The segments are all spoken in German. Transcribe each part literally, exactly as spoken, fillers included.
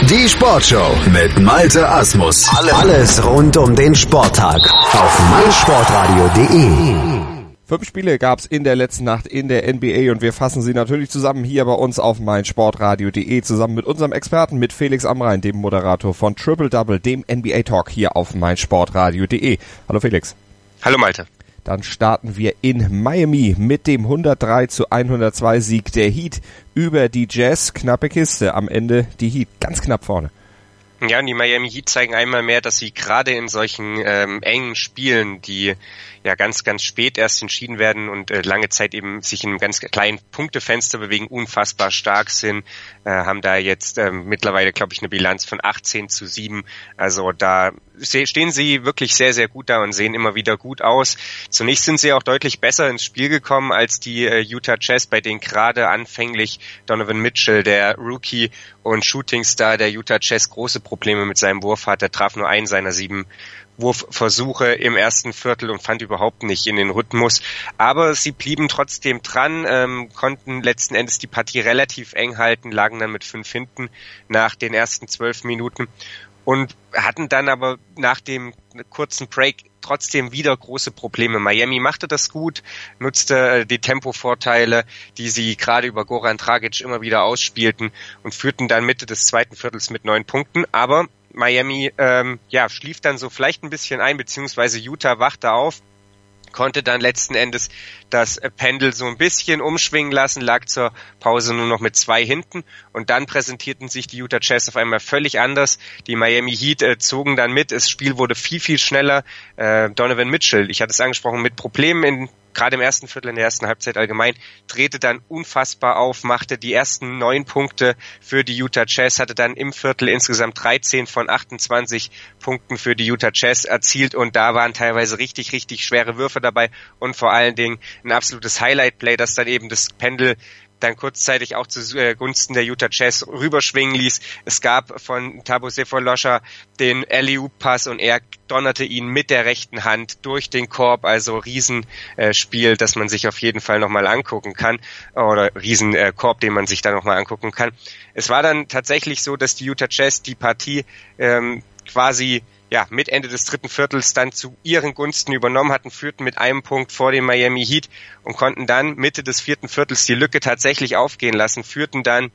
Die Sportshow mit Malte Asmus. Alles rund um den Sporttag auf meinsportradio punkt de. Fünf Spiele gab's in der letzten Nacht in der N B A und wir fassen sie natürlich zusammen hier bei uns auf meinsportradio punkt de zusammen mit unserem Experten, mit Felix Amrain, dem Moderator von Triple Double, dem N B A Talk hier auf meinsportradio punkt de. Hallo Felix. Hallo Malte. Dann starten wir in Miami mit dem hundertdrei zu hundertzwei Sieg der Heat über die Jazz. Knappe Kiste, am Ende die Heat ganz knapp vorne. Ja, und die Miami Heat zeigen einmal mehr, dass sie gerade in solchen ähm, engen Spielen, die ja ganz, ganz spät erst entschieden werden und äh, lange Zeit eben sich in einem ganz kleinen Punktefenster bewegen, unfassbar stark sind, äh, haben da jetzt äh, mittlerweile, glaube ich, eine Bilanz von achtzehn zu sieben. Also da stehen sie wirklich sehr, sehr gut da und sehen immer wieder gut aus. Zunächst sind sie auch deutlich besser ins Spiel gekommen als die äh, Utah Jazz, bei denen gerade anfänglich Donovan Mitchell, der Rookie und Shootingstar der Utah Jazz, große Probleme mit seinem Wurf hat. Er traf nur einen seiner sieben Wurfversuche im ersten Viertel und fand überhaupt nicht in den Rhythmus. Aber sie blieben trotzdem dran, ähm, konnten letzten Endes die Partie relativ eng halten, lagen dann mit fünf hinten nach den ersten zwölf Minuten und hatten dann aber nach dem kurzen Break trotzdem wieder große Probleme. Miami machte das gut, nutzte die Tempovorteile, die sie gerade über Goran Dragic immer wieder ausspielten und führten dann Mitte des zweiten Viertels mit neun Punkten. Aber Miami ähm, ja schlief dann so vielleicht ein bisschen ein, beziehungsweise Utah wachte auf, konnte dann letzten Endes das Pendel so ein bisschen umschwingen lassen, lag zur Pause nur noch mit zwei hinten und dann präsentierten sich die Utah Jazz auf einmal völlig anders. Die Miami Heat äh, zogen dann mit, das Spiel wurde viel, viel schneller. Äh, Donovan Mitchell, ich hatte es angesprochen, mit Problemen in gerade im ersten Viertel, in der ersten Halbzeit allgemein, drehte dann unfassbar auf, machte die ersten neun Punkte für die Utah Jazz, hatte dann im Viertel insgesamt dreizehn von achtundzwanzig Punkten für die Utah Jazz erzielt und da waren teilweise richtig, richtig schwere Würfe dabei und vor allen Dingen ein absolutes Highlight-Play, das dann eben das Pendel dann kurzzeitig auch zugunsten der Utah Jazz rüberschwingen ließ. Es gab von Thabo Sefolosha den Alley-Oop-Pass und er donnerte ihn mit der rechten Hand durch den Korb, also Riesenspiel, das man sich auf jeden Fall nochmal angucken kann, oder Riesenkorb, den man sich da nochmal angucken kann. Es war dann tatsächlich so, dass die Utah Jazz die Partie ähm, quasi ja, mit Ende des dritten Viertels dann zu ihren Gunsten übernommen hatten, führten mit einem Punkt vor dem Miami Heat und konnten dann Mitte des vierten Viertels die Lücke tatsächlich aufgehen lassen, führten dann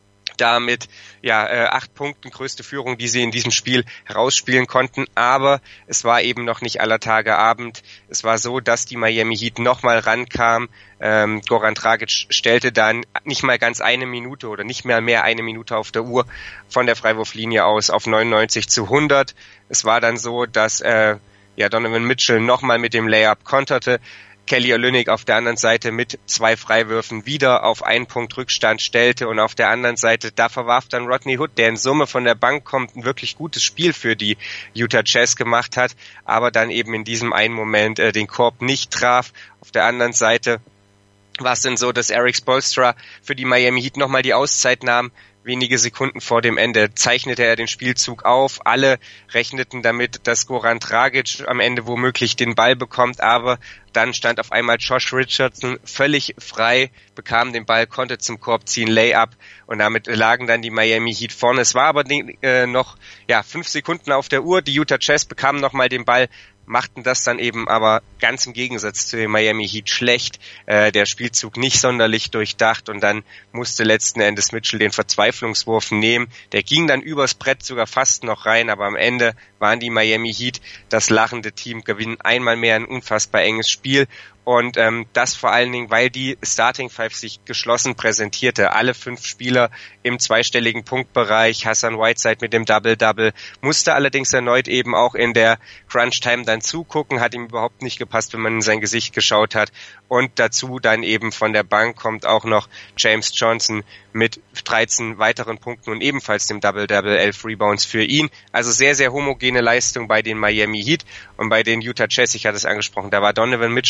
damit ja äh, acht Punkten, größte Führung, die sie in diesem Spiel herausspielen konnten, aber es war eben noch nicht aller Tage Abend. Es war so, dass die Miami Heat nochmal rankam. Ähm, Goran Dragic stellte dann nicht mal ganz eine Minute oder nicht mehr mehr eine Minute auf der Uhr von der Freiwurflinie aus auf neunundneunzig zu hundert. Es war dann so, dass äh, ja Donovan Mitchell nochmal mit dem Layup konterte. Kelly Olynyk auf der anderen Seite mit zwei Freiwürfen wieder auf einen Punkt Rückstand stellte und auf der anderen Seite, da verwarf dann Rodney Hood, der in Summe von der Bank kommt, ein wirklich gutes Spiel für die Utah Jazz gemacht hat, aber dann eben in diesem einen Moment äh, den Korb nicht traf. Auf der anderen Seite war es denn so, dass Erik Spoelstra für die Miami Heat nochmal die Auszeit nahm. Wenige Sekunden vor dem Ende zeichnete er den Spielzug auf. Alle rechneten damit, dass Goran Dragic am Ende womöglich den Ball bekommt, aber dann stand auf einmal Josh Richardson völlig frei, bekam den Ball, konnte zum Korb ziehen, Layup und damit lagen dann die Miami Heat vorne. Es war aber äh, noch ja fünf Sekunden auf der Uhr. Die Utah Jazz bekamen nochmal den Ball, machten das dann eben aber ganz im Gegensatz zu den Miami Heat schlecht. Äh, der Spielzug nicht sonderlich durchdacht und dann musste letzten Endes Mitchell den Verzweiflungswurf nehmen. Der ging dann übers Brett sogar fast noch rein, aber am Ende waren die Miami Heat das lachende Team, gewinnen einmal mehr ein unfassbar enges Spiel. Und ähm, das vor allen Dingen, weil die Starting Five sich geschlossen präsentierte. Alle fünf Spieler im zweistelligen Punktbereich. Hassan Whiteside mit dem Double-Double. Musste allerdings erneut eben auch in der Crunch-Time dann zugucken. Hat ihm überhaupt nicht gepasst, wenn man in sein Gesicht geschaut hat. Und dazu dann eben von der Bank kommt auch noch James Johnson mit dreizehn weiteren Punkten und ebenfalls dem Double-Double, elf Rebounds für ihn. Also sehr, sehr homogene Leistung bei den Miami Heat und bei den Utah Jazz. Ich hatte es angesprochen, da war Donovan Mitchell nach schwach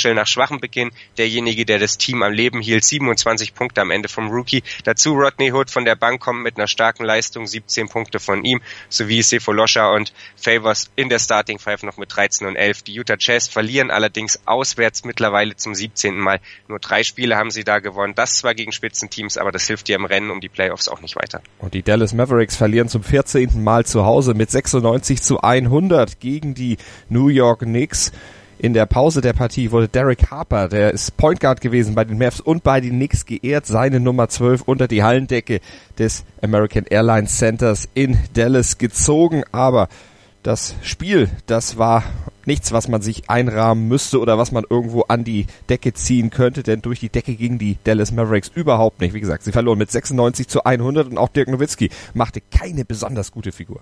schwachen Beginn. Derjenige, der das Team am Leben hielt, siebenundzwanzig Punkte am Ende vom Rookie. Dazu Rodney Hood von der Bank kommt mit einer starken Leistung, siebzehn Punkte von ihm, sowie Sefolosha und Favors in der Starting Five noch mit dreizehn und elf. Die Utah Jazz verlieren allerdings auswärts mittlerweile zum siebzehnten Mal. Nur drei Spiele haben sie da gewonnen. Das zwar gegen Spitzenteams, aber das hilft dir im Rennen um die Playoffs auch nicht weiter. Und die Dallas Mavericks verlieren zum vierzehnten Mal zu Hause mit sechsundneunzig zu hundert gegen die New York Knicks. In der Pause der Partie wurde Derek Harper, der ist Point Guard gewesen bei den Mavs und bei den Knicks, geehrt, seine Nummer zwölf unter die Hallendecke des American Airlines Centers in Dallas gezogen. Aber das Spiel, das war nichts, was man sich einrahmen müsste oder was man irgendwo an die Decke ziehen könnte, denn durch die Decke gingen die Dallas Mavericks überhaupt nicht. Wie gesagt, sie verloren mit sechsundneunzig zu hundert und auch Dirk Nowitzki machte keine besonders gute Figur.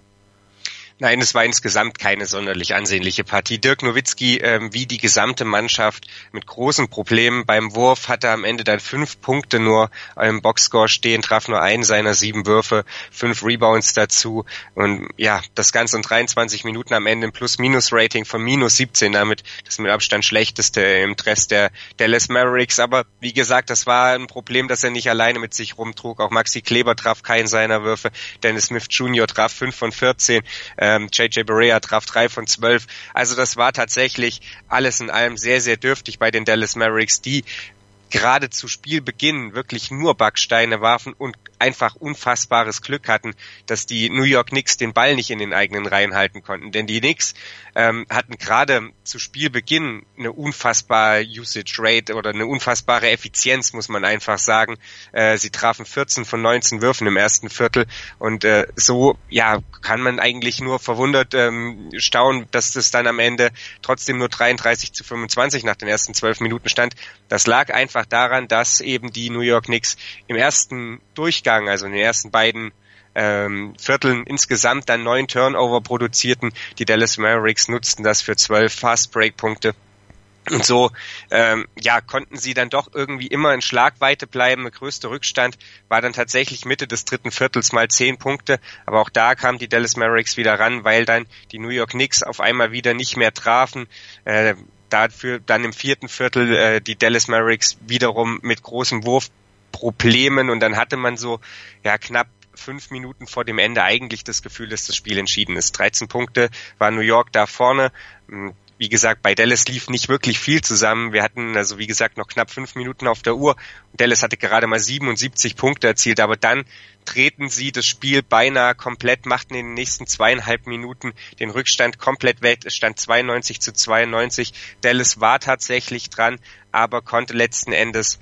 Nein, es war insgesamt keine sonderlich ansehnliche Partie. Dirk Nowitzki, ähm, wie die gesamte Mannschaft, mit großen Problemen. Beim Wurf hatte er am Ende dann fünf Punkte nur im Boxscore stehen, traf nur einen seiner sieben Würfe, fünf Rebounds dazu. Und ja, das Ganze in dreiundzwanzig Minuten am Ende ein Plus-Minus-Rating von minus siebzehn, damit das mit Abstand schlechteste im Dress der Dallas Mavericks. Aber wie gesagt, das war ein Problem, das er nicht alleine mit sich rumtrug. Auch Maxi Kleber traf keinen seiner Würfe. Dennis Smith Junior traf fünf von vierzehn. J J Barea traf drei von zwölf. Also das war tatsächlich alles in allem sehr, sehr dürftig bei den Dallas Mavericks, die gerade zu Spielbeginn wirklich nur Backsteine warfen und einfach unfassbares Glück hatten, dass die New York Knicks den Ball nicht in den eigenen Reihen halten konnten. Denn die Knicks ähm, hatten gerade zu Spielbeginn eine unfassbare Usage Rate oder eine unfassbare Effizienz, muss man einfach sagen. Äh, sie trafen vierzehn von neunzehn Würfen im ersten Viertel und äh, so ja kann man eigentlich nur verwundert ähm, staunen, dass das dann am Ende trotzdem nur dreiunddreißig zu fünfundzwanzig nach den ersten zwölf Minuten stand. Das lag einfach daran, dass eben die New York Knicks im ersten Durchgang, also in den ersten beiden ähm, Vierteln insgesamt dann neun Turnover produzierten. Die Dallas Mavericks nutzten das für zwölf Fast-Break-Punkte. Und so ähm, ja konnten sie dann doch irgendwie immer in Schlagweite bleiben. Der größte Rückstand war dann tatsächlich Mitte des dritten Viertels mal zehn Punkte. Aber auch da kamen die Dallas Mavericks wieder ran, weil dann die New York Knicks auf einmal wieder nicht mehr trafen. Äh, dafür dann im vierten Viertel äh, die Dallas Mavericks wiederum mit großem Wurfproblemen. Und dann hatte man so ja knapp fünf Minuten vor dem Ende eigentlich das Gefühl, dass das Spiel entschieden ist. dreizehn Punkte war New York da vorne. Wie gesagt, bei Dallas lief nicht wirklich viel zusammen. Wir hatten also, wie gesagt, noch knapp fünf Minuten auf der Uhr. Dallas hatte gerade mal siebenundsiebzig Punkte erzielt, aber dann drehten sie das Spiel beinahe komplett, machten in den nächsten zweieinhalb Minuten den Rückstand komplett weg. Es stand zweiundneunzig zu zweiundneunzig. Dallas war tatsächlich dran, aber konnte letzten Endes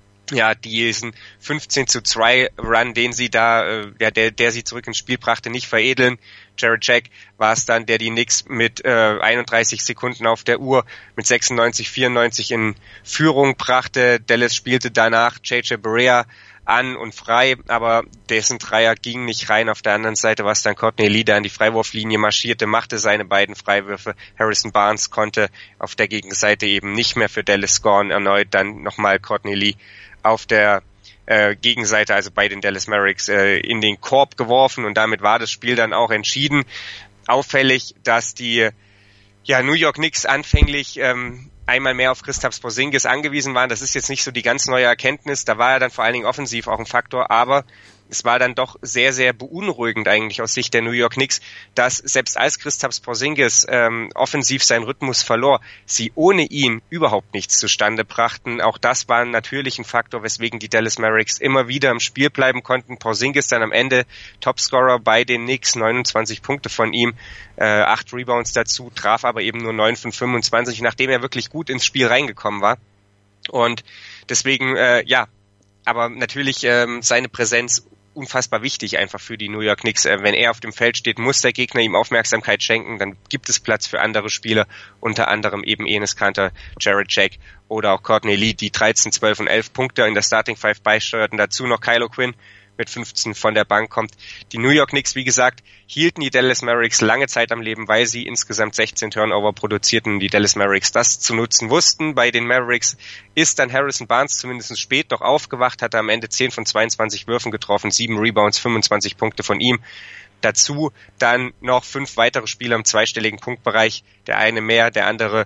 ja diesen fünfzehn zu zwei Run, den sie da, äh, ja, der, der sie zurück ins Spiel brachte, nicht veredeln. Jarrett Jack war es dann, der die Knicks mit äh, einunddreißig Sekunden auf der Uhr mit sechsundneunzig vierundneunzig in Führung brachte. Dallas spielte danach J J Barea an und frei, aber dessen Dreier ging nicht rein. Auf der anderen Seite war es dann Courtney Lee, der an die Freiwurflinie marschierte, machte seine beiden Freiwürfe. Harrison Barnes konnte auf der Gegenseite eben nicht mehr für Dallas scoren. Erneut dann nochmal Courtney Lee auf der äh, Gegenseite, also bei den Dallas Mavericks, äh, in den Korb geworfen und damit war das Spiel dann auch entschieden. Auffällig, dass die ja, New York Knicks anfänglich ähm, einmal mehr auf Kristaps Porzingis angewiesen waren. Das ist jetzt nicht so die ganz neue Erkenntnis, da war er dann vor allen Dingen offensiv auch ein Faktor, aber es war dann doch sehr, sehr beunruhigend eigentlich aus Sicht der New York Knicks, dass selbst als Kristaps Porzingis ähm, offensiv seinen Rhythmus verlor, sie ohne ihn überhaupt nichts zustande brachten. Auch das war natürlich ein Faktor, weswegen die Dallas Mavericks immer wieder im Spiel bleiben konnten. Porzingis dann am Ende Topscorer bei den Knicks, neunundzwanzig Punkte von ihm, äh, acht Rebounds dazu, traf aber eben nur neun von fünfundzwanzig, nachdem er wirklich gut ins Spiel reingekommen war. Und deswegen, äh, ja, aber natürlich ähm, seine Präsenz unfassbar wichtig einfach für die New York Knicks. Wenn er auf dem Feld steht, muss der Gegner ihm Aufmerksamkeit schenken, dann gibt es Platz für andere Spieler, unter anderem eben Enes Kanter, Jarrett Jack oder auch Courtney Lee, die dreizehn, zwölf und elf Punkte in der Starting Five beisteuerten. Dazu noch Kylo Quinn mit fünfzehn von der Bank kommt. Die New York Knicks, wie gesagt, hielten die Dallas Mavericks lange Zeit am Leben, weil sie insgesamt sechzehn Turnover produzierten. Die Dallas Mavericks das zu nutzen wussten. Bei den Mavericks ist dann Harrison Barnes zumindest spät noch aufgewacht, hatte am Ende zehn von zweiundzwanzig Würfen getroffen, sieben Rebounds, fünfundzwanzig Punkte von ihm. Dazu dann noch fünf weitere Spieler im zweistelligen Punktbereich. Der eine mehr, der andere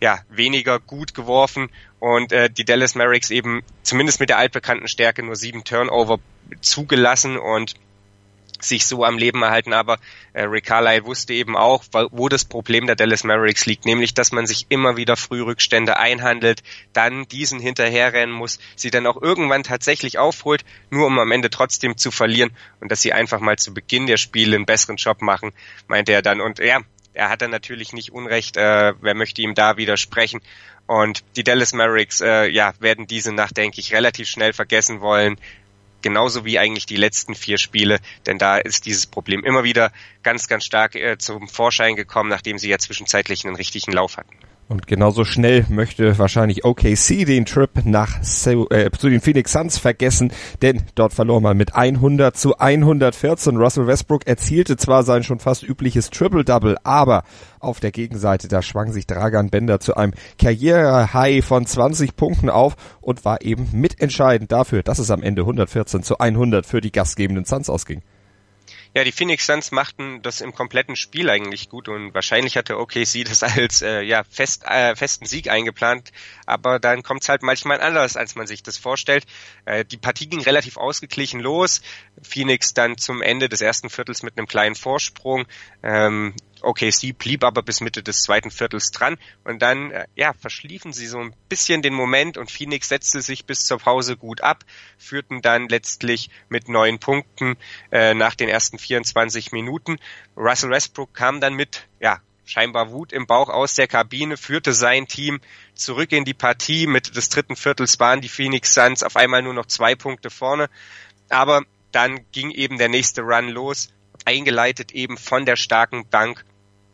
ja weniger gut geworfen und äh, die Dallas Mavericks eben zumindest mit der altbekannten Stärke nur sieben Turnover zugelassen und sich so am Leben erhalten, aber äh, Rick Carlisle wusste eben auch, wo das Problem der Dallas Mavericks liegt, nämlich, dass man sich immer wieder Frührückstände einhandelt, dann diesen hinterherrennen muss, sie dann auch irgendwann tatsächlich aufholt, nur um am Ende trotzdem zu verlieren und dass sie einfach mal zu Beginn der Spiele einen besseren Job machen, meinte er dann. Und ja, er hat dann natürlich nicht Unrecht, äh, wer möchte ihm da widersprechen. Und die Dallas Mavericks äh, ja, werden diese Nacht, denke ich, relativ schnell vergessen wollen, genauso wie eigentlich die letzten vier Spiele, denn da ist dieses Problem immer wieder ganz, ganz stark äh, zum Vorschein gekommen, nachdem sie ja zwischenzeitlich einen richtigen Lauf hatten. Und genauso schnell möchte wahrscheinlich O K C den Trip nach äh, zu den Phoenix Suns vergessen, denn dort verlor man mit hundert zu hundertvierzehn. Russell Westbrook erzielte zwar sein schon fast übliches Triple-Double, aber auf der Gegenseite, da schwang sich Dragan Bender zu einem Karriere-High von zwanzig Punkten auf und war eben mitentscheidend dafür, dass es am Ende hundertvierzehn zu hundert für die gastgebenden Suns ausging. Ja, die Phoenix Suns machten das im kompletten Spiel eigentlich gut und wahrscheinlich hatte O K C das als äh, ja fest äh, festen Sieg eingeplant, aber dann kommt's halt manchmal anders, als man sich das vorstellt. Äh, die Partie ging relativ ausgeglichen los. Phoenix dann zum Ende des ersten Viertels mit einem kleinen Vorsprung. Ähm, O K C blieb aber bis Mitte des zweiten Viertels dran und dann äh, ja verschliefen sie so ein bisschen den Moment und Phoenix setzte sich bis zur Pause gut ab, führten dann letztlich mit neun Punkten äh, nach den ersten vierundzwanzig Minuten. Russell Westbrook kam dann mit ja scheinbar Wut im Bauch aus der Kabine, führte sein Team zurück in die Partie. Mitte des dritten Viertels waren die Phoenix Suns auf einmal nur noch zwei Punkte vorne, aber dann ging eben der nächste Run los, eingeleitet eben von der starken Bank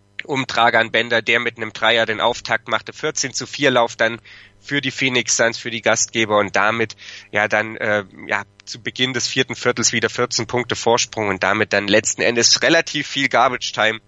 um Dragan Bender, der mit einem Dreier den Auftakt machte. vierzehn zu vier Lauf dann für die Phoenix Suns, für die Gastgeber und damit ja dann äh, ja zu Beginn des vierten Viertels wieder vierzehn Punkte Vorsprung und damit dann letzten Endes relativ viel Garbage Time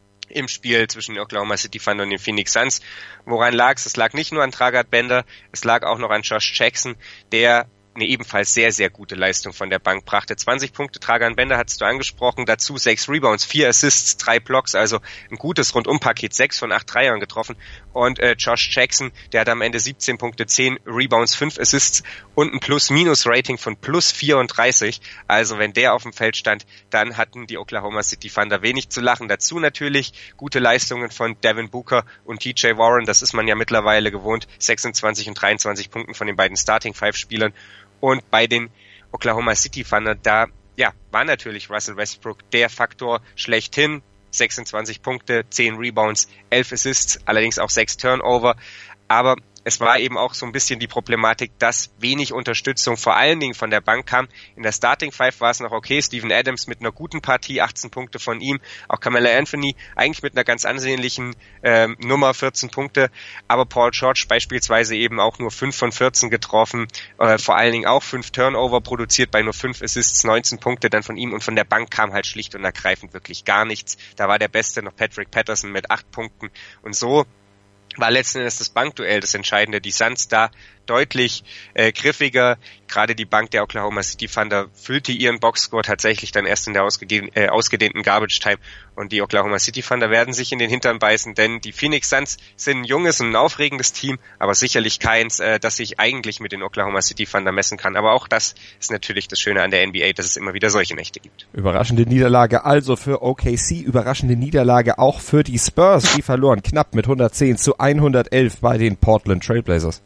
im Spiel zwischen den Oklahoma City Thunder und den Phoenix Suns. Woran lag es? Es lag nicht nur an Dragan Bender, es lag auch noch an Josh Jackson, der eine ebenfalls sehr, sehr gute Leistung von der Bank brachte. zwanzig Punkte, Dragan Bender hattest du angesprochen, dazu sechs Rebounds, vier Assists, drei Blocks, also ein gutes Rundumpaket, sechs von acht Dreiern getroffen. Und äh, Josh Jackson, der hat am Ende siebzehn Punkte, zehn Rebounds, fünf Assists und ein Plus-Minus-Rating von plus vierunddreißig. Also wenn der auf dem Feld stand, dann hatten die Oklahoma City Thunder wenig zu lachen. Dazu natürlich gute Leistungen von Devin Booker und T J Warren, das ist man ja mittlerweile gewohnt, sechsundzwanzig und dreiundzwanzig Punkten von den beiden Starting-Five-Spielern. Und bei den Oklahoma City Thunder, da ja war natürlich Russell Westbrook der Faktor schlechthin. sechsundzwanzig Punkte, zehn Rebounds, elf Assists, allerdings auch sechs Turnover. Aber es war eben auch so ein bisschen die Problematik, dass wenig Unterstützung vor allen Dingen von der Bank kam. In der Starting Five war es noch okay. Steven Adams mit einer guten Partie, achtzehn Punkte von ihm. Auch Carmelo Anthony eigentlich mit einer ganz ansehnlichen ähm, Nummer, vierzehn Punkte. Aber Paul George beispielsweise eben auch nur fünf von vierzehn getroffen. Äh, vor allen Dingen auch fünf Turnover produziert bei nur fünf Assists, neunzehn Punkte dann von ihm. Und von der Bank kam halt schlicht und ergreifend wirklich gar nichts. Da war der Beste noch Patrick Patterson mit acht Punkten. Und so war letzten Endes das Bankduell das Entscheidende. Die Suns da deutlich äh, griffiger. Gerade die Bank der Oklahoma City Thunder füllte ihren Boxscore tatsächlich dann erst in der ausgedehn, äh, ausgedehnten Garbage Time. Und die Oklahoma City Thunder werden sich in den Hintern beißen, denn die Phoenix Suns sind ein junges und ein aufregendes Team, aber sicherlich keins, äh, das sich eigentlich mit den Oklahoma City Thunder messen kann. Aber auch das ist natürlich das Schöne an der N B A, dass es immer wieder solche Nächte gibt. Überraschende Niederlage also für O K C, überraschende Niederlage auch für die Spurs. Die verloren knapp mit hundertzehn zu hundertelf bei den Portland Trailblazers.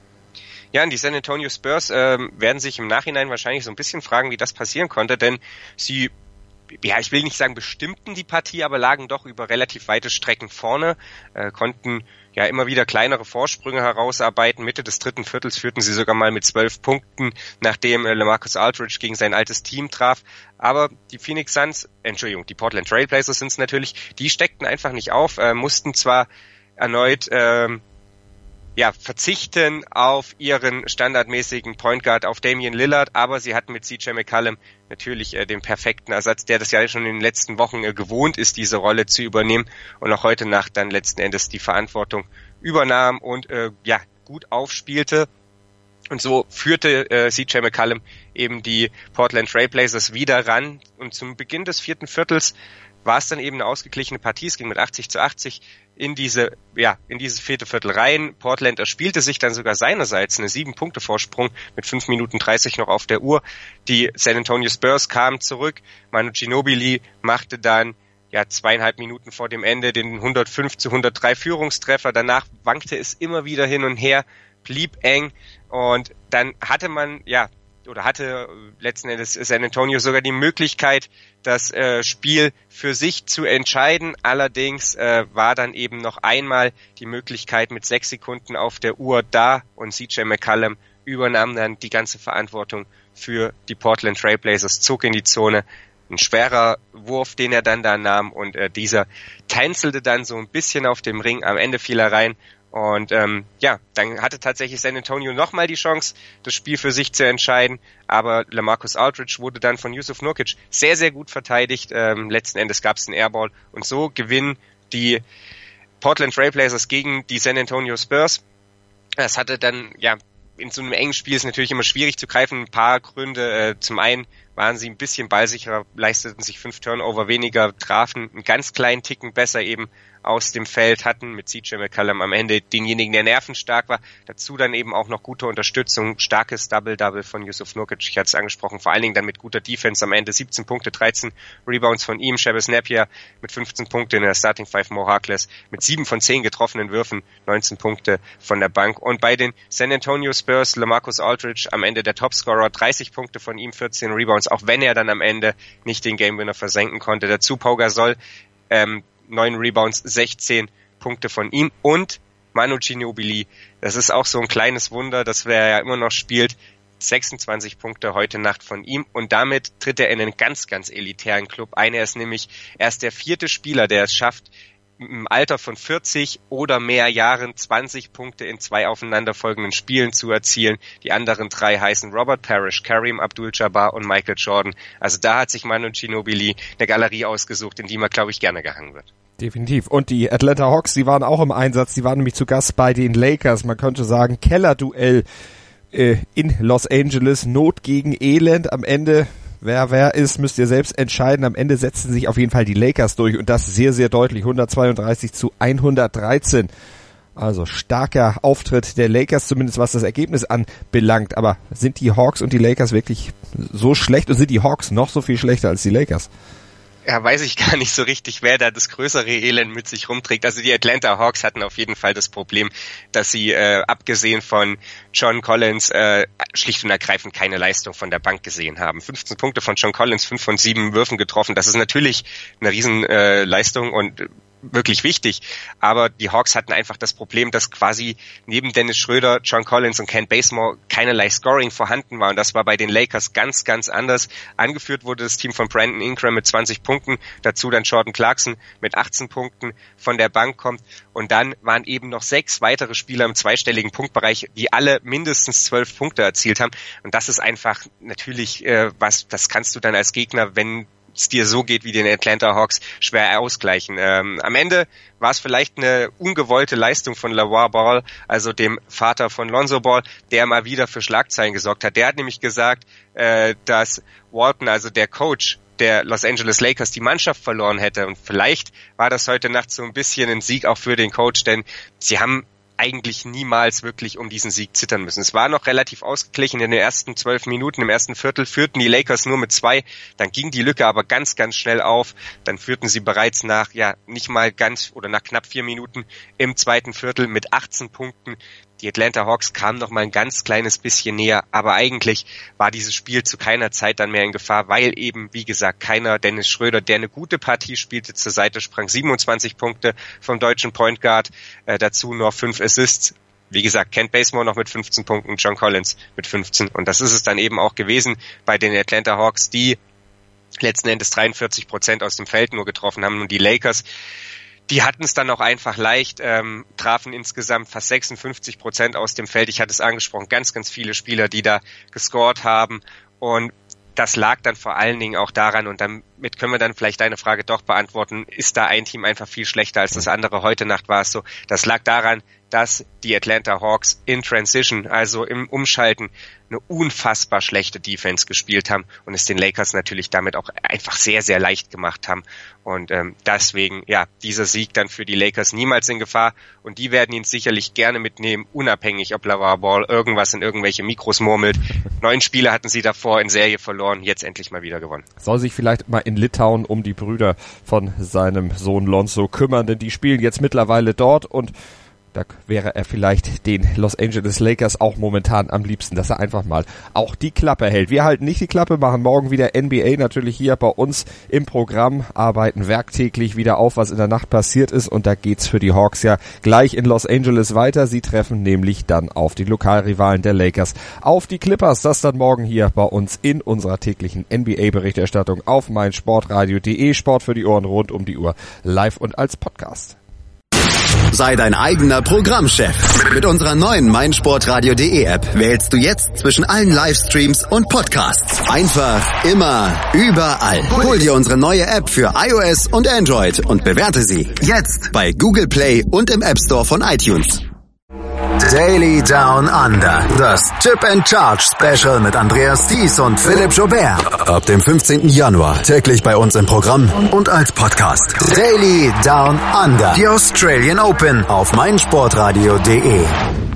Ja, und die San Antonio Spurs äh, werden sich im Nachhinein wahrscheinlich so ein bisschen fragen, wie das passieren konnte, denn sie, ja, ich will nicht sagen bestimmten die Partie, aber lagen doch über relativ weite Strecken vorne, äh, konnten ja immer wieder kleinere Vorsprünge herausarbeiten. Mitte des dritten Viertels führten sie sogar mal mit zwölf Punkten, nachdem äh, LaMarcus Aldridge gegen sein altes Team traf. Aber die Phoenix Suns, Entschuldigung, die Portland Trailblazers sind es natürlich, die steckten einfach nicht auf, äh, mussten zwar erneut äh, ja, verzichten auf ihren standardmäßigen Point Guard, auf Damian Lillard, aber sie hatten mit C J McCollum natürlich äh, den perfekten Ersatz, der das ja schon in den letzten Wochen äh, gewohnt ist, diese Rolle zu übernehmen und auch heute Nacht dann letzten Endes die Verantwortung übernahm und äh, ja gut aufspielte. Und so führte äh, C J McCollum eben die Portland Trail Blazers wieder ran. Und zum Beginn des vierten Viertels war es dann eben eine ausgeglichene Partie. Es ging mit achtzig zu achtzig in diese, ja, in dieses vierte Viertel rein. Portland erspielte sich dann sogar seinerseits eine sieben Punkte Vorsprung mit fünf Minuten dreißig noch auf der Uhr. Die San Antonio Spurs kamen zurück. Manu Ginobili machte dann ja zweieinhalb Minuten vor dem Ende den hundertfünf zu hundertdrei Führungstreffer. Danach wankte es immer wieder hin und her, blieb eng. Und dann hatte man, ja, oder hatte letzten Endes San Antonio sogar die Möglichkeit, das äh, Spiel für sich zu entscheiden. Allerdings äh, war dann eben noch einmal die Möglichkeit mit sechs Sekunden auf der Uhr da und C J McCollum übernahm dann die ganze Verantwortung für die Portland Trail Blazers, zog in die Zone. Ein schwerer Wurf, den er dann da nahm und äh, dieser tänzelte dann so ein bisschen auf dem Ring. Am Ende fiel er rein. Und ähm, ja, dann hatte tatsächlich San Antonio nochmal die Chance, das Spiel für sich zu entscheiden. Aber LaMarcus Aldridge wurde dann von Jusuf Nurkic sehr, sehr gut verteidigt. Ähm, letzten Endes gab es den Airball. Und so gewinnen die Portland Trail Blazers gegen die San Antonio Spurs. Das hatte dann, ja, in so einem engen Spiel ist natürlich immer schwierig zu greifen. Ein paar Gründe. Äh, zum einen waren sie ein bisschen ballsicherer, leisteten sich fünf Turnover weniger, trafen einen ganz kleinen Ticken besser eben aus dem Feld, hatten mit C J McCollum am Ende denjenigen, der nervenstark war. Dazu dann eben auch noch gute Unterstützung, starkes Double-Double von Jusuf Nurkic, ich hatte es angesprochen, vor allen Dingen dann mit guter Defense am Ende, siebzehn Punkte, dreizehn Rebounds von ihm, Shabazz Napier mit fünfzehn Punkte in der Starting Five, Mo Harkless mit sieben von zehn getroffenen Würfen, neunzehn Punkte von der Bank. Und bei den San Antonio Spurs, LaMarcus Aldridge am Ende der Topscorer, dreißig Punkte von ihm, vierzehn Rebounds, auch wenn er dann am Ende nicht den Game-Winner versenken konnte. Dazu Pau Gasol, ähm, neun Rebounds, sechzehn Punkte von ihm und Manu Ginobili, das ist auch so ein kleines Wunder, dass wer ja immer noch spielt, sechsundzwanzig Punkte heute Nacht von ihm und damit tritt er in einen ganz, ganz elitären Club ein. Er ist nämlich erst der vierte Spieler, der es schafft, im Alter von vierzig oder mehr Jahren zwanzig Punkte in zwei aufeinanderfolgenden Spielen zu erzielen. Die anderen drei heißen Robert Parrish, Kareem Abdul-Jabbar und Michael Jordan. Also da hat sich Manu Ginobili eine Galerie ausgesucht, in die man, glaube ich, gerne gehangen wird. Definitiv. Und die Atlanta Hawks, die waren auch im Einsatz. Die waren nämlich zu Gast bei den Lakers. Man könnte sagen, Kellerduell äh, in Los Angeles. Not gegen Elend. Am Ende, wer wer ist, müsst ihr selbst entscheiden. Am Ende setzten sich auf jeden Fall die Lakers durch und das sehr, sehr deutlich. hundertzweiunddreißig zu hundertdreizehn. Also starker Auftritt der Lakers, zumindest was das Ergebnis anbelangt. Aber sind die Hawks und die Lakers wirklich so schlecht und sind die Hawks noch so viel schlechter als die Lakers? Ja, weiß ich gar nicht so richtig, wer da das größere Elend mit sich rumträgt. Also die Atlanta Hawks hatten auf jeden Fall das Problem, dass sie äh, abgesehen von John Collins äh, schlicht und ergreifend keine Leistung von der Bank gesehen haben. fünfzehn Punkte von John Collins, fünf von sieben Würfen getroffen. Das ist natürlich eine riesen äh, Leistung und wirklich wichtig, aber die Hawks hatten einfach das Problem, dass quasi neben Dennis Schröder, John Collins und Kent Bazemore keinerlei Scoring vorhanden war und das war bei den Lakers ganz, ganz anders. Angeführt wurde das Team von Brandon Ingram mit zwanzig Punkten, dazu dann Jordan Clarkson mit achtzehn Punkten von der Bank kommt und dann waren eben noch sechs weitere Spieler im zweistelligen Punktbereich, die alle mindestens zwölf Punkte erzielt haben und das ist einfach natürlich äh, was, das kannst du dann als Gegner, wenn es dir so geht wie den Atlanta Hawks, schwer ausgleichen. Ähm, am Ende war es vielleicht eine ungewollte Leistung von LaVar Ball, also dem Vater von Lonzo Ball, der mal wieder für Schlagzeilen gesorgt hat. Der hat nämlich gesagt, äh, dass Walton, also der Coach der Los Angeles Lakers, die Mannschaft verloren hätte. Und vielleicht war das heute Nacht so ein bisschen ein Sieg auch für den Coach, denn sie haben eigentlich niemals wirklich um diesen Sieg zittern müssen. Es war noch relativ ausgeglichen. In den ersten zwölf Minuten, im ersten Viertel, führten die Lakers nur mit zwei. Dann ging die Lücke aber ganz, ganz schnell auf. Dann führten sie bereits nach, ja, nicht mal ganz oder nach knapp vier Minuten im zweiten Viertel mit achtzehn Punkten. Die Atlanta Hawks kamen noch mal ein ganz kleines bisschen näher, aber eigentlich war dieses Spiel zu keiner Zeit dann mehr in Gefahr, weil eben, wie gesagt, keiner, Dennis Schröder, der eine gute Partie spielte, zur Seite sprang. siebenundzwanzig Punkte vom deutschen Point Guard, äh, dazu noch fünf Assists. Wie gesagt, Kent Bazemore noch mit fünfzehn Punkten, John Collins mit fünfzehn. Und das ist es dann eben auch gewesen bei den Atlanta Hawks, die letzten Endes dreiundvierzig Prozent aus dem Feld nur getroffen haben. Und die Lakers, die hatten es dann auch einfach leicht, ähm, trafen insgesamt fast sechsundfünfzig Prozent aus dem Feld. Ich hatte es angesprochen, ganz, ganz viele Spieler, die da gescored haben. Und das lag dann vor allen Dingen auch daran, und dann damit können wir dann vielleicht deine Frage doch beantworten, ist da ein Team einfach viel schlechter als das andere? Heute Nacht war es so. Das lag daran, dass die Atlanta Hawks in Transition, also im Umschalten, eine unfassbar schlechte Defense gespielt haben und es den Lakers natürlich damit auch einfach sehr, sehr leicht gemacht haben. Und ähm, deswegen, ja, dieser Sieg dann für die Lakers niemals in Gefahr und die werden ihn sicherlich gerne mitnehmen, unabhängig, ob LaVar Ball irgendwas in irgendwelche Mikros murmelt. Neun Spiele hatten sie davor in Serie verloren, jetzt endlich mal wieder gewonnen. Soll sich vielleicht mal in Litauen um die Brüder von seinem Sohn Lonzo kümmern, denn die spielen jetzt mittlerweile dort und da wäre er vielleicht den Los Angeles Lakers auch momentan am liebsten, dass er einfach mal auch die Klappe hält. Wir halten nicht die Klappe, machen morgen wieder N B A natürlich hier bei uns im Programm, arbeiten werktäglich wieder auf, was in der Nacht passiert ist und da geht's für die Hawks ja gleich in Los Angeles weiter. Sie treffen nämlich dann auf die Lokalrivalen der Lakers, auf die Clippers. Das dann morgen hier bei uns in unserer täglichen N B A-Berichterstattung auf meinsportradio punkt de. Sport für die Ohren rund um die Uhr, live und als Podcast. Sei dein eigener Programmchef. Mit unserer neuen meinsportradio punkt de App wählst du jetzt zwischen allen Livestreams und Podcasts. Einfach, immer, überall. Hol dir unsere neue App für iOS und Android und bewerte sie jetzt bei Google Play und im App Store von iTunes. Daily Down Under. Das Chip and Charge Special mit Andreas Thies und Philipp Joubert. Ab dem fünfzehnten Januar täglich bei uns im Programm und als Podcast. Daily Down Under. Die Australian Open auf meinsportradio punkt de.